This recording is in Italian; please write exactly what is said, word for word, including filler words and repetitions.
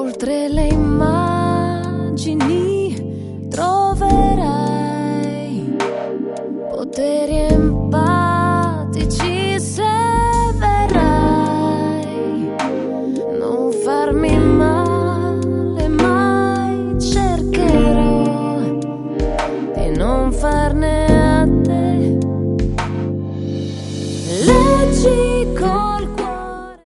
oltre le immagini troverai poteri empatici se verrai. Non farmi male, mai cercherò di non farne